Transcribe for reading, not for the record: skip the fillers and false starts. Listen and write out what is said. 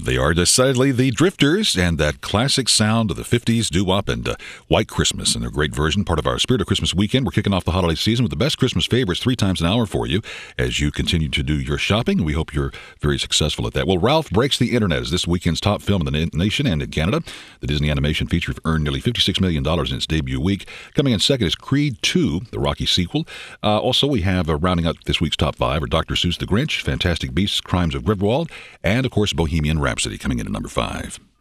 They are decidedly the Drifters, and that classic sound of the 50s doo-wop and White Christmas, and their great version, part of our Spirit of Christmas weekend. We're kicking off the holiday season with the best Christmas favorites 3 times an hour for you as you continue to do your shopping. We hope you're very successful at that. Well, Ralph Breaks the Internet is this weekend's top film in the nation and in Canada. The Disney animation feature earned nearly $56 million in its debut week. Coming in second is Creed 2, the Rocky sequel. Also, we have rounding out this week's top 5 are Dr. Seuss the Grinch, Fantastic Beasts, Crimes of Grindelwald, and, of course, Bohemian Rhapsody coming in at number 5.